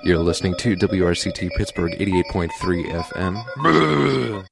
You're listening to WRCT Pittsburgh 88.3 FM.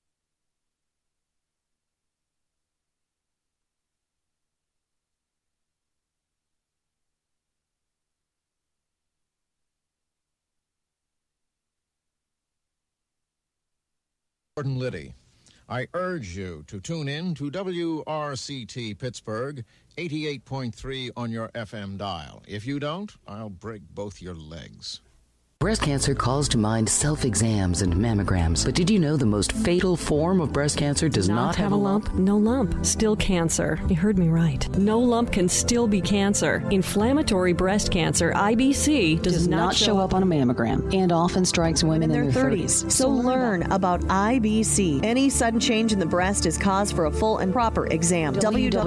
Gordon Liddy. I urge you to tune in to WRCT Pittsburgh 88.3 on your FM dial. If you don't, I'll break both your legs. Breast cancer calls to mind self-exams and mammograms. But did you know the most fatal form of breast cancer does not have a lump? No lump. Still cancer. You heard me right. No lump can still be cancer. Inflammatory breast cancer, IBC, does not show up on a mammogram and often strikes women in their 30s. So learn about IBC. Any sudden change in the breast is cause for a full and proper exam.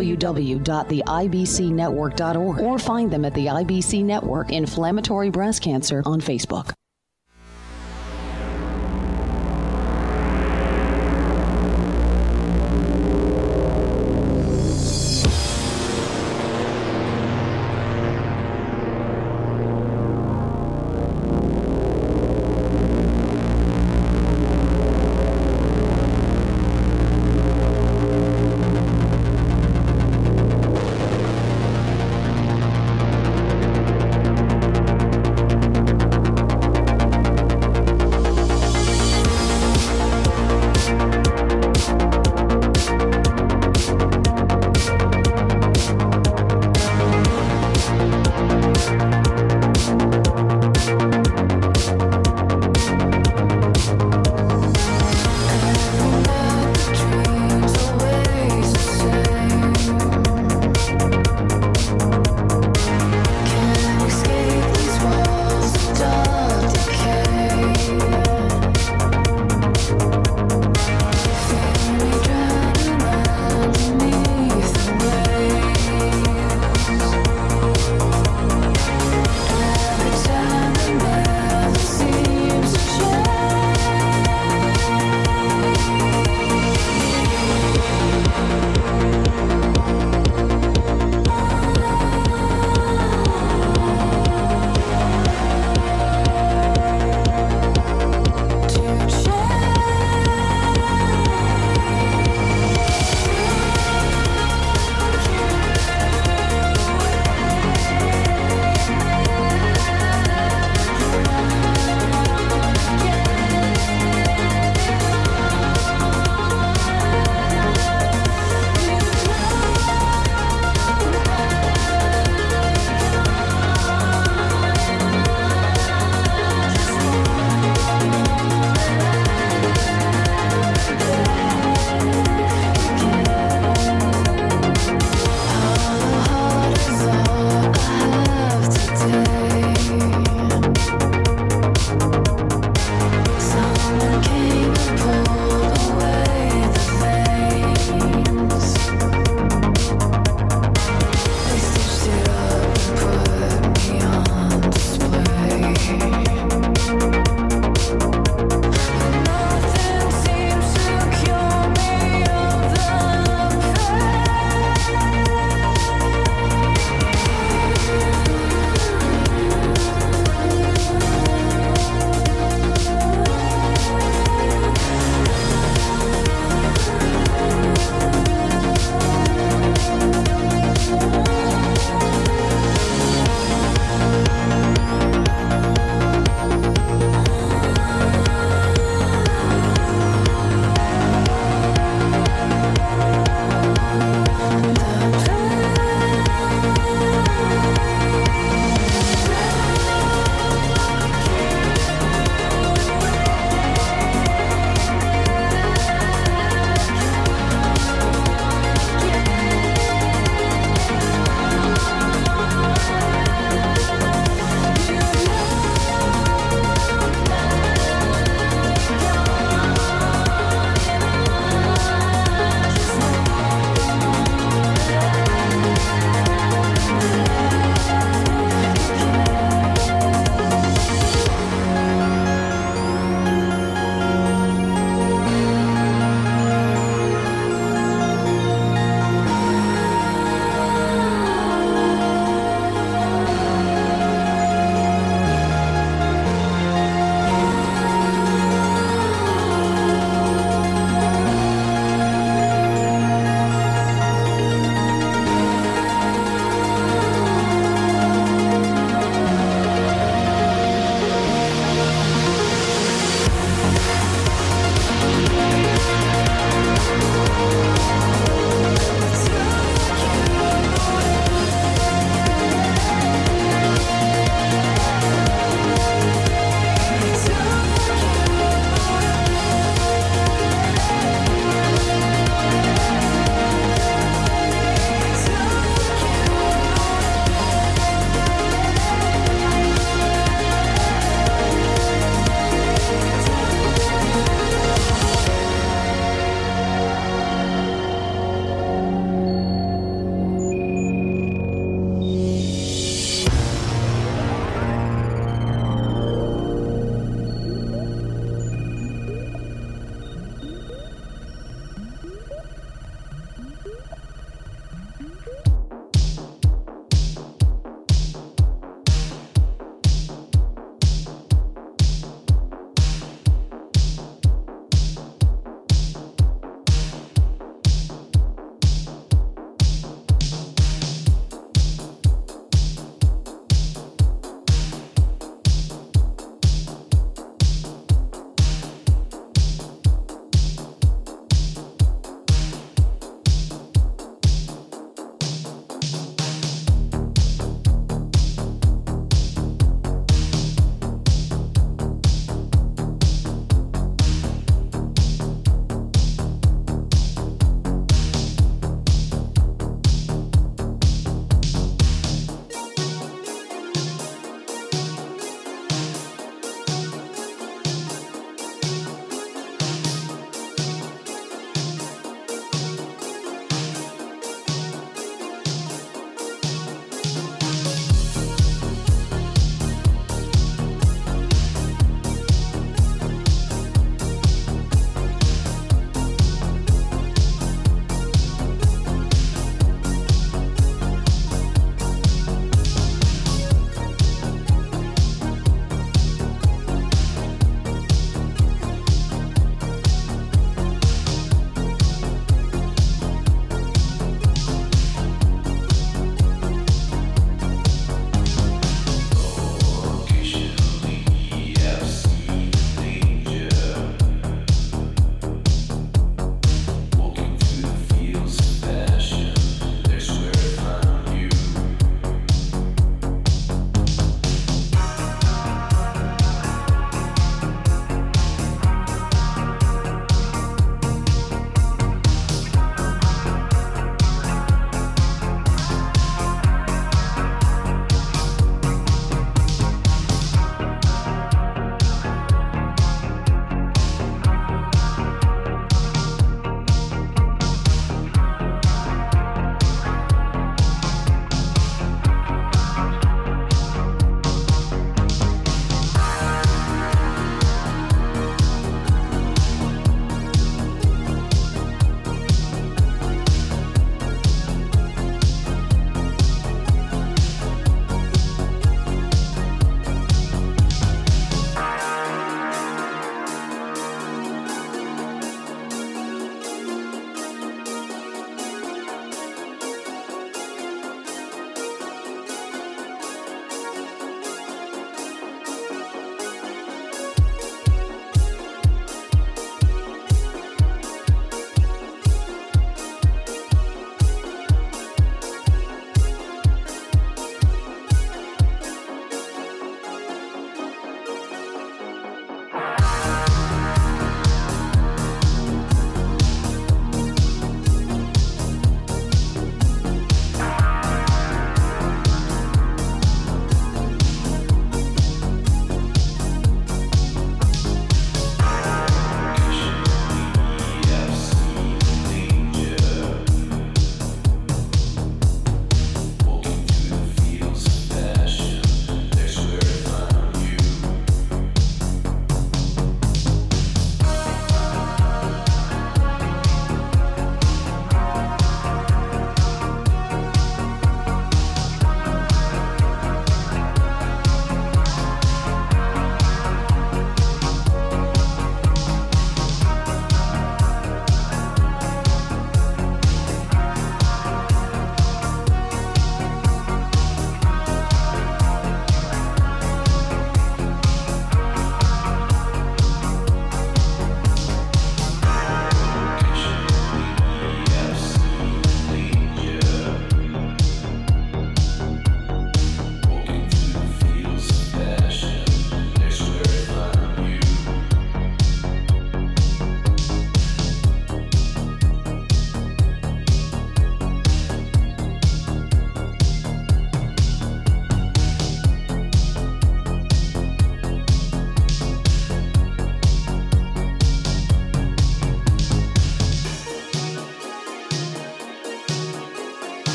www.theibcnetwork.org or find them at the IBC Network Inflammatory Breast Cancer on Facebook.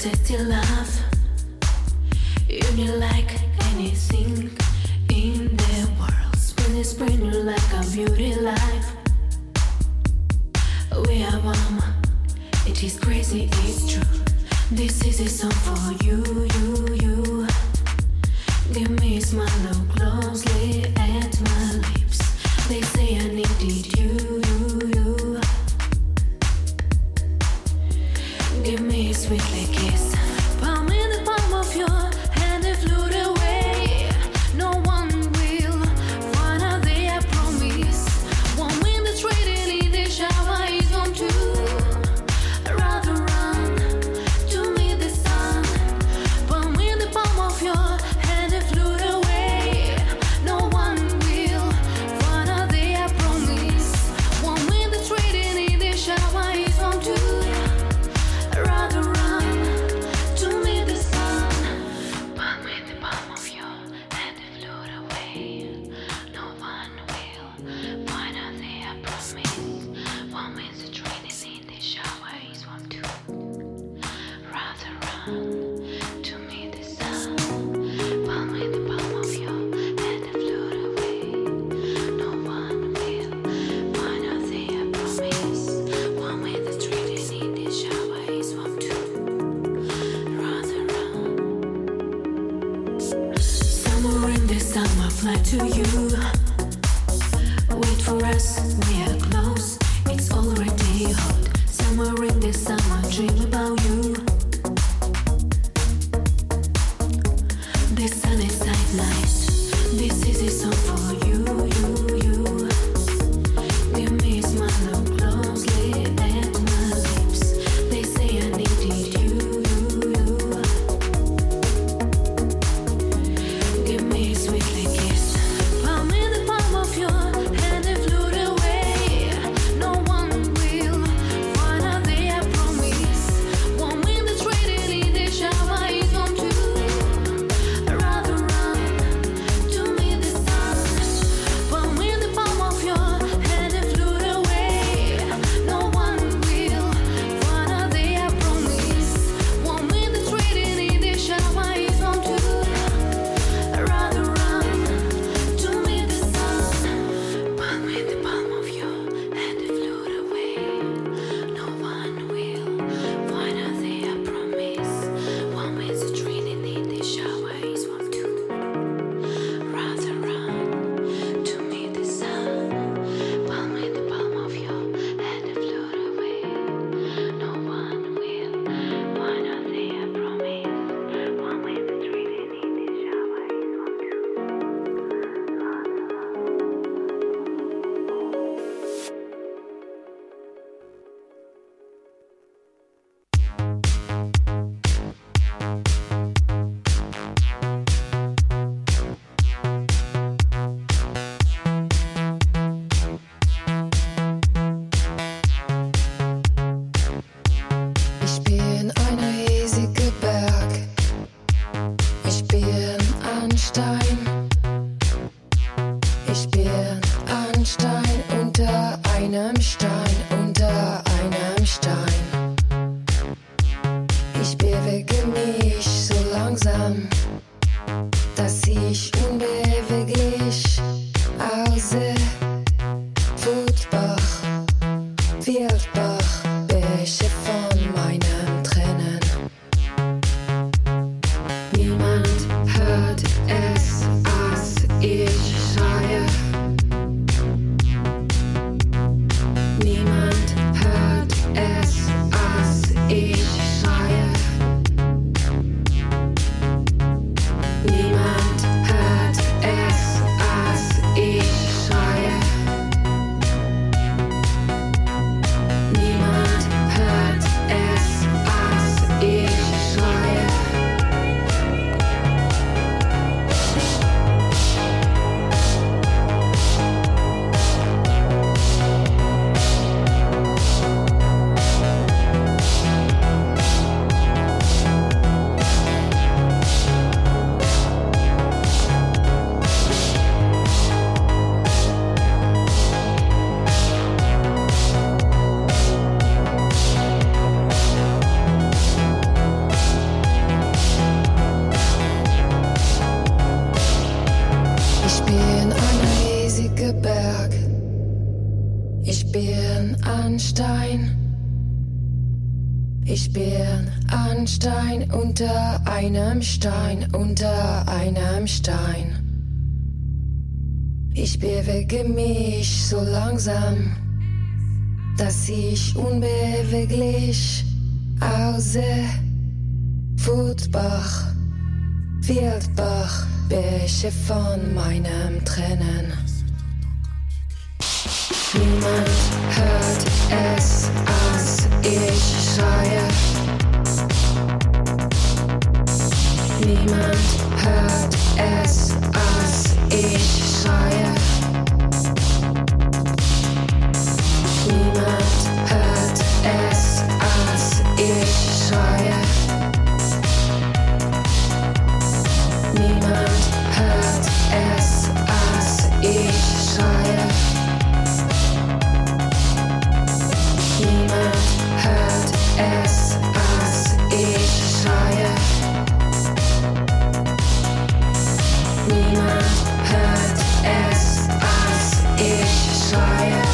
tasty love. You need like anything in the world. Spring you like a beauty life. We are warm, it is crazy, it's true. This is a song for you, you, you. Give me a smile, look closely at my lips. They say I needed you, you, you. Give me a sweetly kiss. Palm in the palm of your hand and float away. No one will find out there, I promise. One minute trading in the shower is one too. Rather run to meet the sun. Palm in the palm of your hand and float away. No one will find out there, I promise. One minute trading in the shower is one too. Rather run to meet the sun. Palm in the palm of your hand and float away. No one will find out there, I promise. 1 minute training in the shower is one too. Rather run to meet the sun. Palm in the palm of your hand and float away. No one will find out there, I promise. 1 minute training in the shower is one too. Rather run. Somewhere in the summer, fly to you. Wait for us, we are close. It's already hot. Somewhere in the summer, dream about you. The sun is at night. This is a song for you, you, you. Give me a smile, look closely at my lips. They say I needed you, you, you. Give me a sweetly kiss. Palm in the palm of your hand and float away. No one will find out there, I promise. 1 minute trading in the shower is one too. Rather run to meet the sun. Palm in the palm of your hand and float away. No one will find out there, I promise. 1 minute trading in the shower is one too. Rather run to meet the sun. Palm in the palm of your hand and float away. No one will find out there, I promise. 1 minute training in the shower is one too. Rather run to meet the sun. Palm in the palm of your hand and float away. No one will find out there, I promise. 1 minute training in the shower is one too. Ich bin ein riesiger Berg. Ich bin ein Stein. Ich bin ein Stein unter einem Stein, unter einem Stein. Ich bewege mich so langsam, dass ich unbeweglich aussehe. Wutbach, Wildbach, Bäche von meinen Tränen. Niemand hört es, als ich schreie. Niemand hört es, als ich schreie. Niemand hört es, als ich schreie. Niemand hört Ich bin ein Stein. Ich bin ein Stein unter einem Stein, unter einem Stein. Ich bewege mich so langsam, dass ich unbeweglich aussehe. Wutbach, Wildbach, Bäche von meinem Tränen. Niemand hört es, als ich schreie. Niemand hört es, als ich schreie. Niemand hört es, als ich schreie. Niemand hört es, als ich schreie. Niemand hört es, als ich schreie. Niemand hört es, als ich schreie.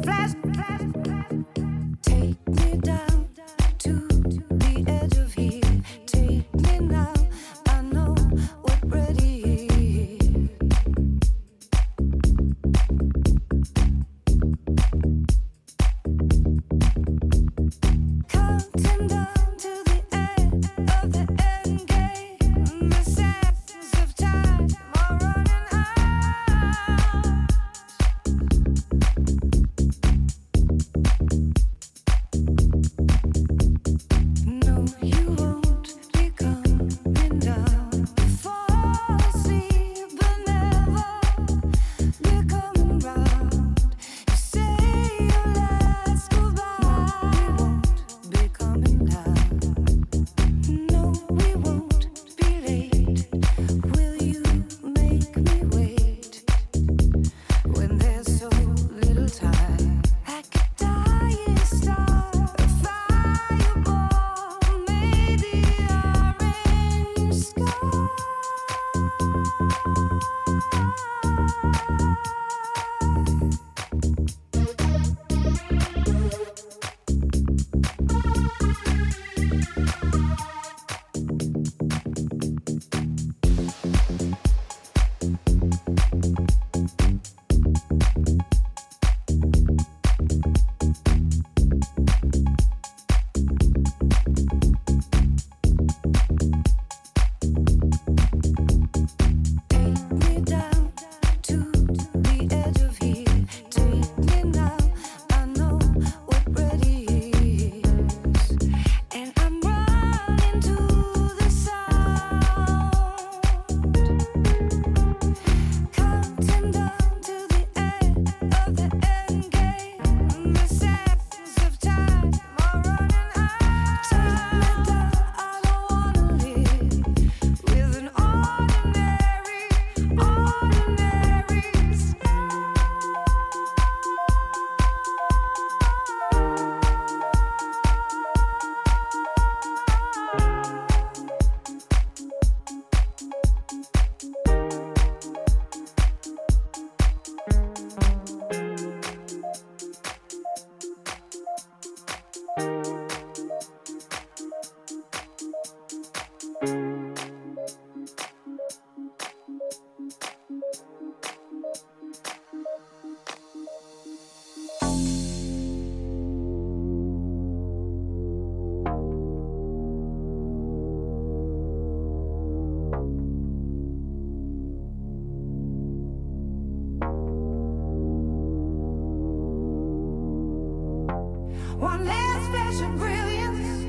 One last flash of brilliance,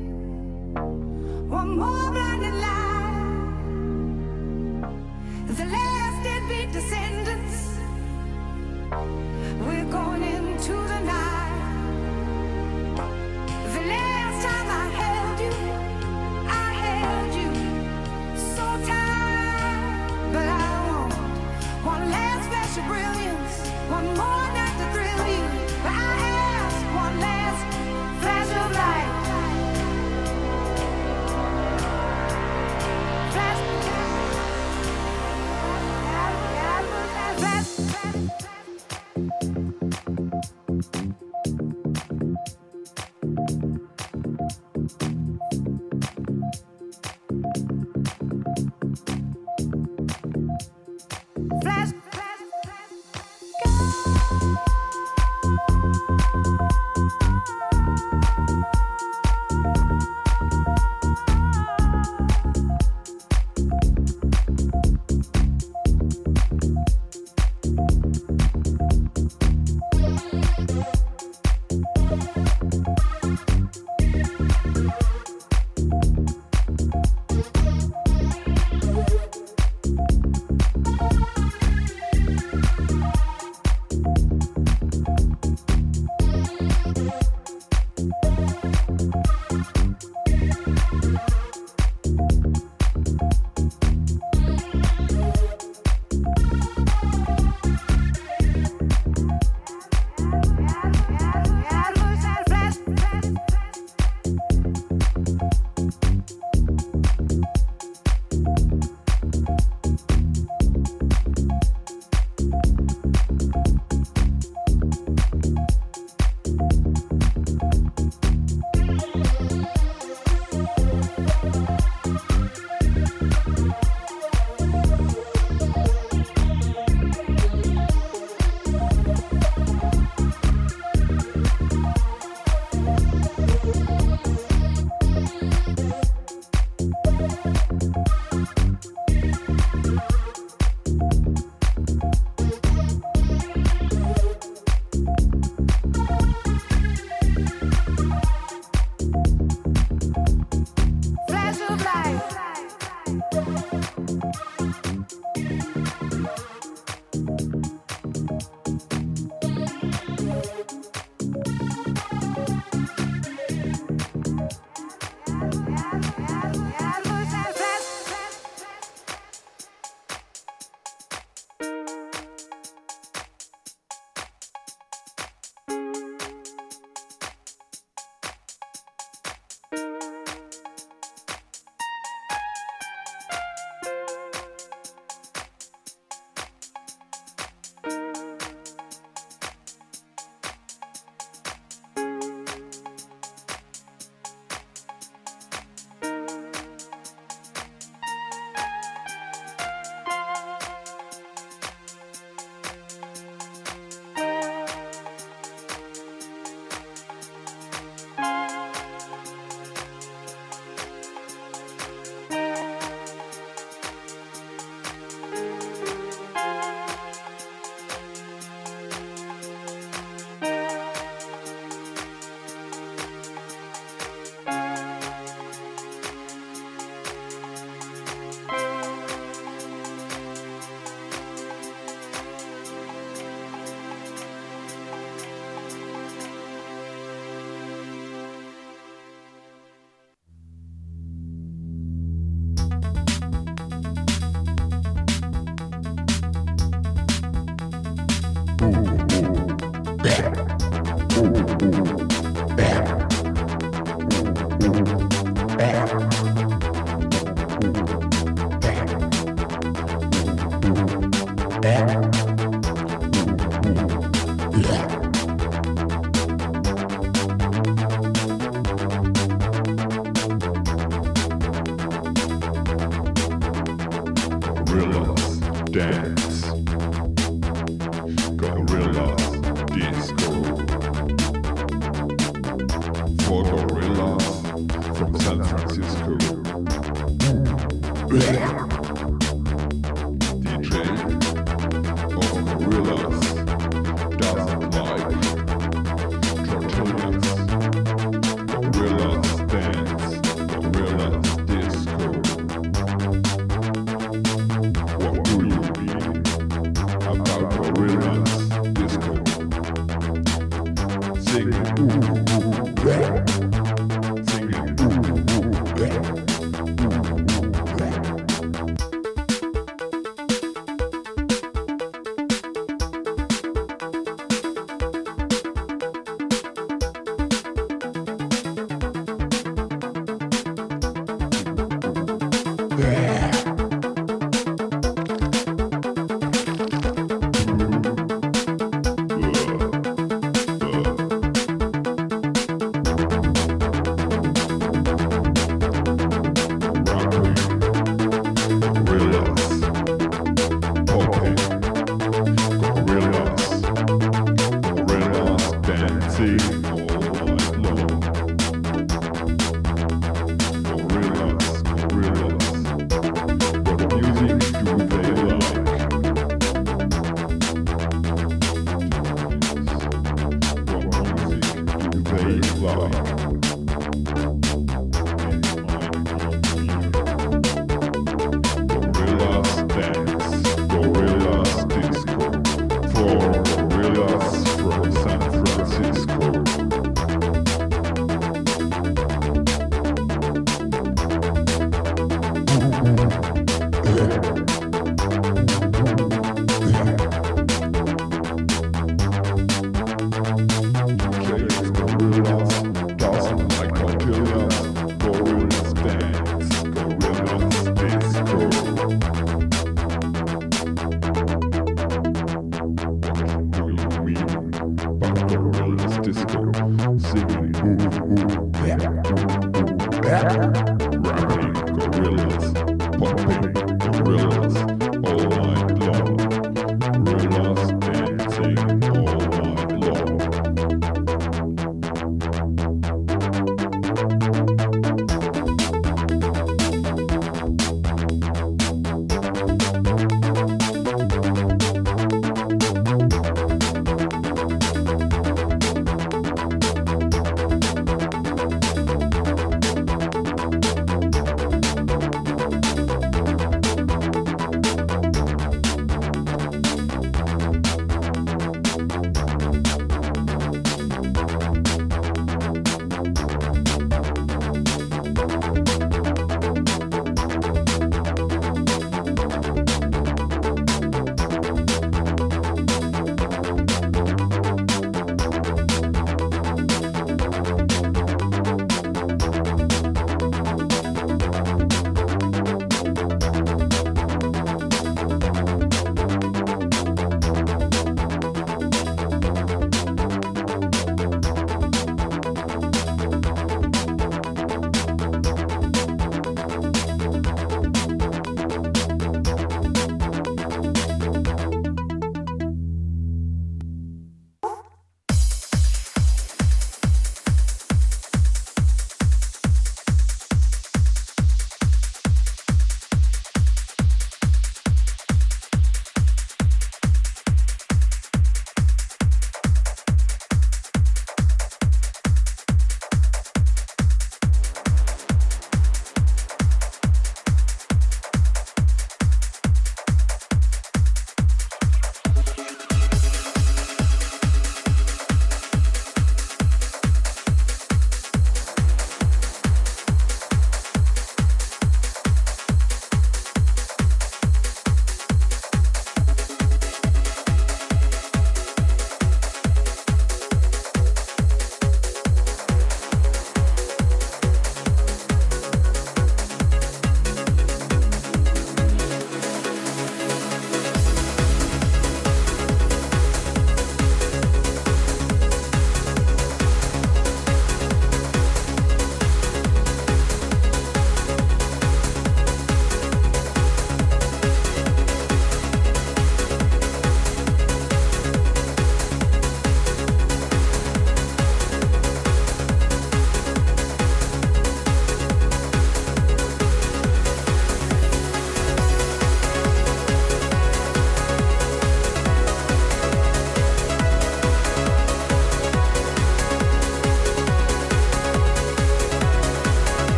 one more blinded light. The last deadbeat descendants, we're going into the night. The last time I held you so tight, but I want one last flash of brilliance, one more night to thrill you. But I ask one last flash of light.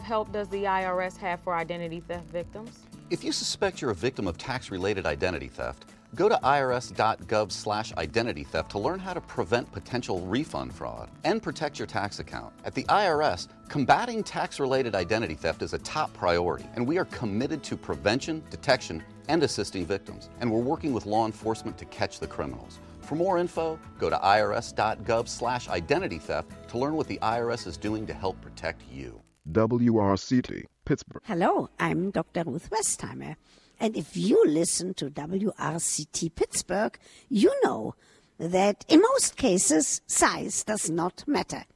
help does the IRS have for identity theft victims? If you suspect you're a victim of tax-related identity theft, go to irs.gov/identity theft to learn how to prevent potential refund fraud and protect your tax account. At the IRS, combating tax-related identity theft is a top priority, and we are committed to prevention, detection, and assisting victims. And we're working with law enforcement to catch the criminals. For more info, go to irs.gov/identity theft to learn what the IRS is doing to help protect you. WRCT, Pittsburgh. Hello, I'm Dr. Ruth Westheimer. And if you listen to WRCT Pittsburgh, you know that in most cases, size does not matter.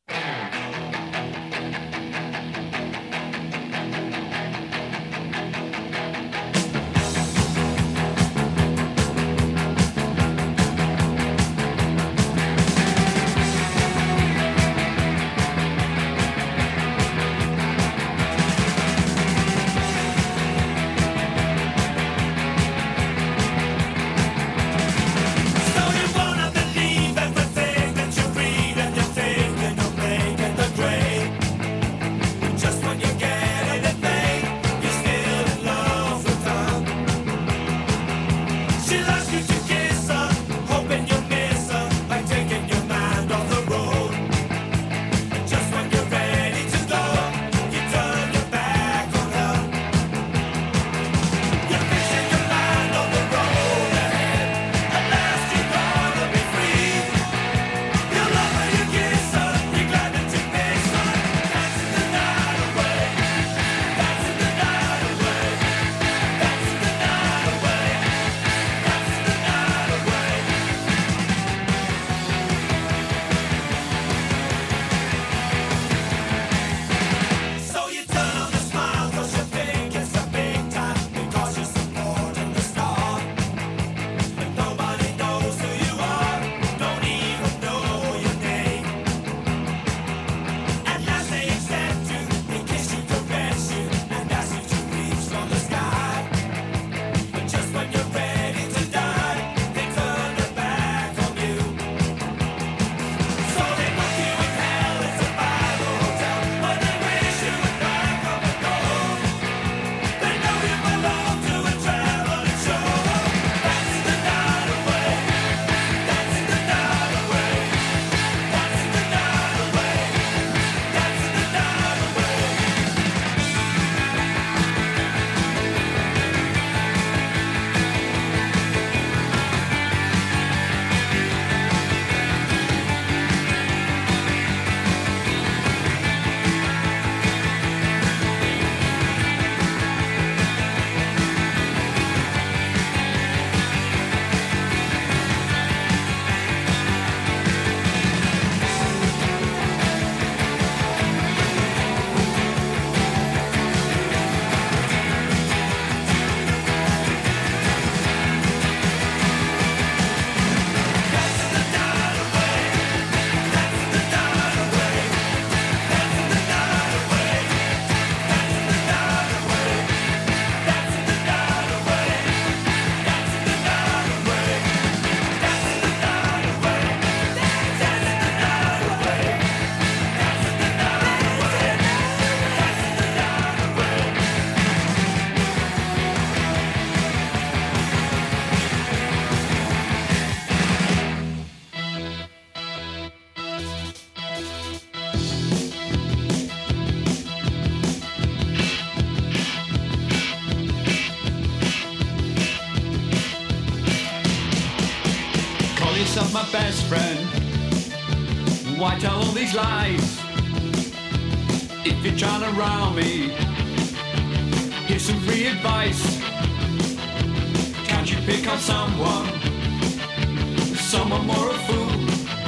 Yourself my best friend. Why tell all these lies? If you're trying to rile me, here's some free advice. Can't you pick on someone more a fool?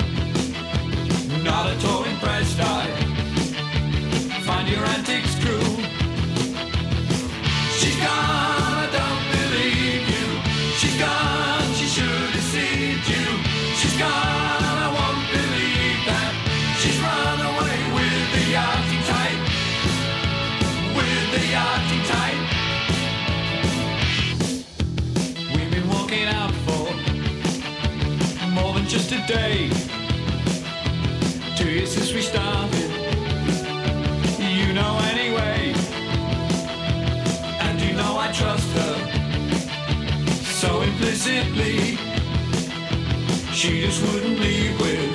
Not at all impressed, I find your antics cruel. She's gone, I don't believe you. She's gone, she should have seen you. She's gone, I won't believe that. She's run away with the acting type. With the acting type. We've been walking out for more than just a day. 2 years since we started. You know anyway. implicitly. She just wouldn't leave with